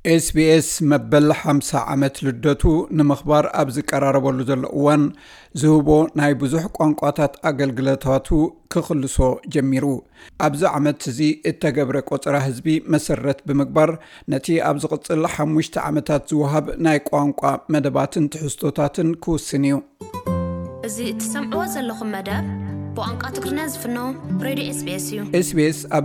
SBS መበል 50 ዓመት ልደቱ ንምኽባር ኣብ ዝቀራረበሉ ዘሎ እዋን ዝህቦ ናይ ብዙሕ ቋንቋታት ኣገልግሎታቱ ክኽልሶ ጀሚሩ ኣብዚ ዓመት እዚ እተገብረ ቆጽራ ህዝቢ መሰረት ብምግባር ነቲ ኣብ ዝቕጽል 5 ዓመታት ዝወሃብ ናይ ቋንቋ መደባትን ትሕዝቶታትን ክውስን እዩ። እዚ እትሰምዕዎ ዘለኹም መደብ ብቋንቋ ትግርኛ ዝፍኖ ሬድዮ SBS እዩ። SBS ኣብ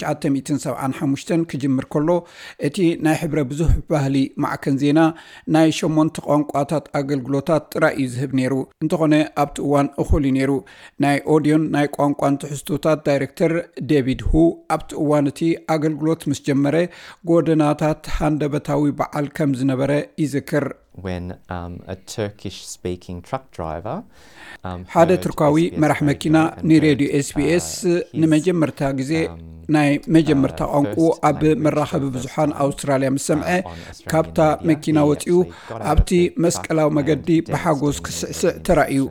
1975 ክጅምር ከሎ እቲ ናይ ሕብረ ብዙሕ ባህሊ ማዕከን ዜና ናይ 8 ቋንቋታት ኣገልግሎታት ጥራይ እዩ ዝህብ ነይሩ። እንተኾነ ኣብቲ እዋን እኹል ነይሩ። ናይ ኦድዮን ናይ ቋንቋን ትሕዝቶታት ዳይሬክተር ዴቪድ ሁ ኣብቲ እዋን እቲ ኣገልግሎት ምስ ጀመረ ጎደናታት ሃንደበታዊ በዓል ከም ዝነበረ ይዝክር። When a Turkish speaking truck driver ሓደ ትርካዊ መራሕ መኪና ንሬድዮ SBS ንመጀመርታ ግዜ ናይ መጀመርታ ቋንቋ ኣብ መራኸቢ ብዙሓን ኣውስትራልያ ምስ ሰምዐ ካብታ መኪና ወፂኡ ኣብቲ መስቀላዊ መገዲ ብሓጎስ ክስዕስዕ ተራእዩ።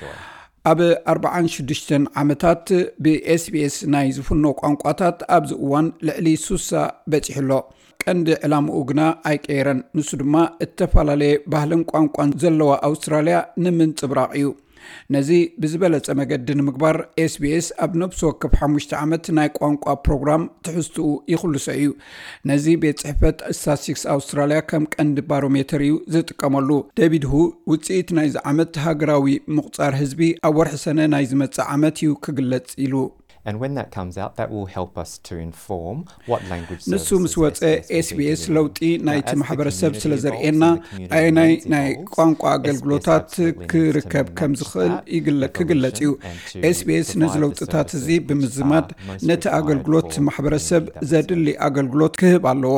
ኣብ 46 ዓመታት ብSBS ናይ ዝፍኖ ቋንቋታት ኣብዚ እዋን ልዕሊ 60 በፂሕሎ። ቀንዲ ዕላምኡ ግና ኣይቀየረን። ንሱ ድማ እተፈላለየ ባህልን ቋንቋን ዘለዋ ኣውስትራልያ ንምንጽብራቕ እዩ። ነዚ ብዝበለጸ መገዲ ንምግባር SBS ኣብ ነብሲ ወከፍ 5 ዓመት ናይ ቋንቋ ፕሮግራም ትሕዝትኡ ይኽልሶ እዩ። ነዚ ቤት ጽሕፈት ስታትስቲክስ ኣውስትራልያ ከም ቀንዲ ባሮሜተር እዩ ዝጥቀመሉ። ዴቪድ ሁ ውፅኢት ናይዚ ዓመት ሃገራዊ ምቁጻር ህዝቢ ኣብ ወርሒ ሰነ ናይ ዝመጽእ ዓመት እዩ ክግለጽ ኢሉ። And when that comes out, that will help us to inform what language services ንሱ ምስ ወፀ SBS ለውጢ ናይቲ ማሕበረሰብ ስለ ዘርኤና ናይ ቋንቋ ኣገልግሎታት ክርከብ ከም ዝኽእል ክግለጽ እዩ። SBS ነዚ ለውጥታት እዚ ብምዝማድ ነቲ ኣገልግሎት ማሕበረሰብ ዘድሊ ኣገልግሎት ክህብ ኣለዎ።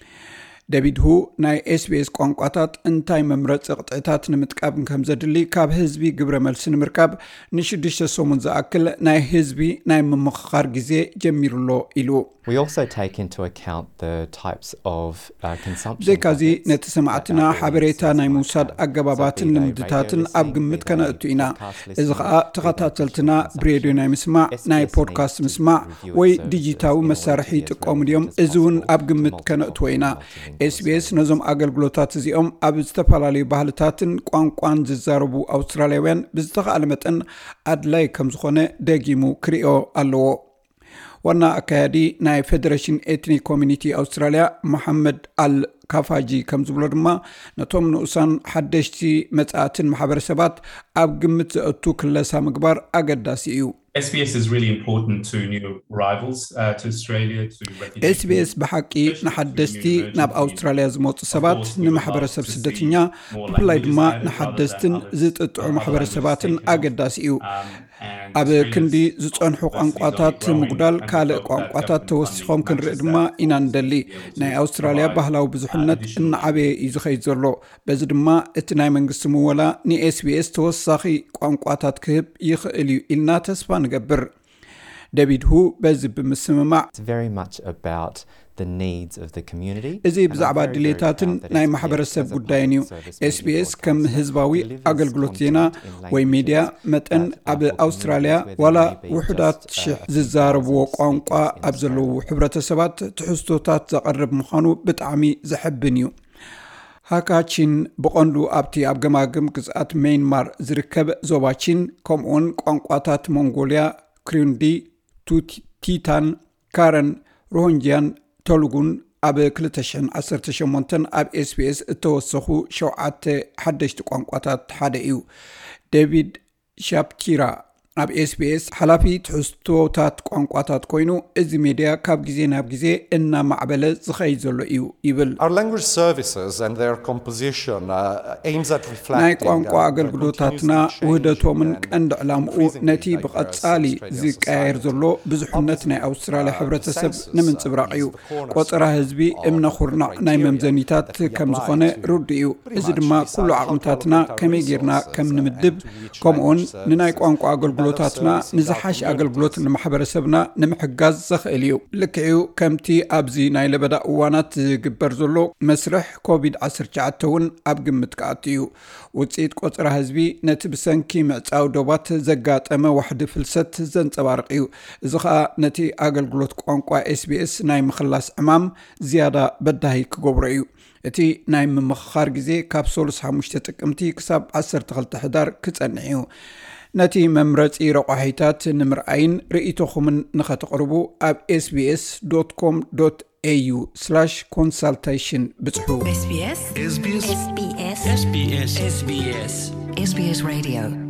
ዴቪድ ሁ ናይ SBS ቋንቋታት እንታይ መምረፂ ቅጥዕታት ንምጥቃም ከም ዘድሊ ካብ ህዝቢ ግብረ መልሲ ንምርካብ ን6 ሰሙን ዝኣክል ናይ ህዝቢ ናይ ምምኽኻር ግዜ ጀሚሩሎ ኢሉ። We also take into account the types of consumption. ዘካዚ ነቲ ሰማዕትና ሓበሬታ ናይ ምውሳድ ኣገባባትን ልምድታትን ኣብ ግምት ከነእቱ ኢና። እዚ ከዓ ተኸታተልትና ብሬድዮ ናይ ምስማዕ ናይ ፖድካስት ምስማዕ ወይ ዲጂታዊ መሳርሒ ይጥቀሙ ድዮም። እዚ እውን ኣብ ግምት ከነእትዎ ኢና። SBS ነዞም ኣገልግሎታት እዚኦም ኣብ ዝተፈላለዩ ባህልታትን ቋንቋን ዝዛረቡ ኣውስትራልያውያን ብዝተኻእለ መጠን ኣድላይ ከም ዝኾነ ደጊሙ ክሪኦ ኣለዎ። ዋና ኣካያዲ ናይ ፌደሬሽን ኤትኒክ ኮሚኒቲ ኣውስትራልያ መሐመድ አልካፋጂ ከም ዝብሎ ድማ ነቶም ንኡሳን ሓደሽቲ መጻእትን ማሕበረሰባት ኣብ ግምት ዘእቱ ክለሳ ምግባር ኣገዳሲ እዩ። SBS is really important to new arrivals to Australia, to refugees. SBS በሓቂ ንሓደስቲ ናብ ኣውስትራልያ ዝመጹ ሰባት ንማሕበረሰብ ስደተኛ ብፍላይ ድማ ንሓደስትን ዝጥጥዑ ማሕበረሰባትን ኣገዳሲ እዩ። ኣብ ክንዲ ዝጸንሑ ቋንቋታት ምጉዳል ካልእ ቋንቋታት ተወሲኾም ክንርኢ ድማ ኢና ንደሊ። ናይ ኣውስትራልያ ባህላዊ ብዙሕነት እናዓበየ እዩ ዝኸይድ ዘሎ። በዚ ድማ እቲ ናይ መንግስቲ ምወላ ንSBS ተወሳኺ ቋንቋታት ክህብ ይኽእል እዩ ኢልና ተስፋ ንገብር። ዴቪድ ሁ በዚ ብምስምማዕ It's very much about the needs of the community. እዚ ብዛዕባ ድሌታትን ናይ ማሕበረሰብ ጉዳይን እዩ። SBS ከም ህዝባዊ ኣገልግሎት ዜና ወይ ሚድያ መጠን ኣብ ኣውስትራልያ ዋላ ውሕዳት ሽሕ ዝዛረብዎ ቋንቋ ኣብ ዘለዉ ሕብረተሰባት ትሕዝቶታት ዘቐርብ ምዃኑ ብጣዕሚ ዘሕብን እዩ። ሃካቺን ብቐንዱ ኣብቲ ኣብ ገማግም ግዝኣት ሜይንማር ዝርከብ ዞባቺን ከምኡውን ቋንቋታት ሞንጎልያ፣ ክሪንዲ፣ ቲታን፣ ካረን፣ ሮሂንጂያን ተልጉን ኣብ 2018 ኣብ SBS እተወሰኹ 7 ሓደሽቲ ቋንቋታት ሓደ እዩ። ዴቪድ ሻፕቲራ ኣብ SBS ሓላፊ ትሕዝቶታት ቋንቋታት ኮይኑ እዚ ሚድያ ካብ ግዜ ናብ ግዜ እናማዕበለ ዝኸይድ ዘሎ እዩ ይብል። Our language services and their composition aims at reflecting ናይ ቋንቋ ኣገልግሎታትና ውህደቶምን ቀንዲ ዕላምኡ ነቲ ብቐጻሊ ዝቀያየር ዘሎ ብዙሕነት ናይ ኣውስትራልያ ሕብረተሰብ ንምንጽብራቕ እዩ። ቆጽራ ህዝቢ እምነ ኹርናዕ ናይ መምዘኒታት ከም ዝኾነ ርዱ እዩ። እዚ ድማ ኩሉ ዓቕምታትና ከመይ ጌርና ከም ንምድብ ከምኡውን ንናይ ቋንቋ ኣገልግሎት ኣገልግሎታትና ንዝሓሽ ኣገልግሎት ንማሕበረሰብና ንምሕጋዝ ዘኽእል እዩ ልክዕኡ ከምቲ ኣብዚ ናይ ለበዳ እዋናት ዝግበር ዘሎ መስርሕ ኮቪድ-19 እውን ኣብ ግምት ከኣትዩ ውፅኢት ቆፅራ ህዝቢ ነቲ ብሰንኪ ምዕፃው ዶባት ዘጋጠመ ዋሕዲ ፍልሰት ዘንፀባርቕ እዩ እዚ ከዓ ነቲ ኣገልግሎት ቋንቋ SBS ናይ ምኽላስ ዕማም ዝያዳ በዳሂ ክገብሮ እዩ እቲ ናይ ምምኽኻር ግዜ ካብ 35 ጥቅምቲ ክሳብ 12 ሕዳር ክጸንሕ እዩ ነቲ መምረፂ ረቋሒታት ንምርኣይን ርእይቶኹምን ንኸተቕርቡ ኣብ sbs.com.au/consultation ብጽሑ SBS Radio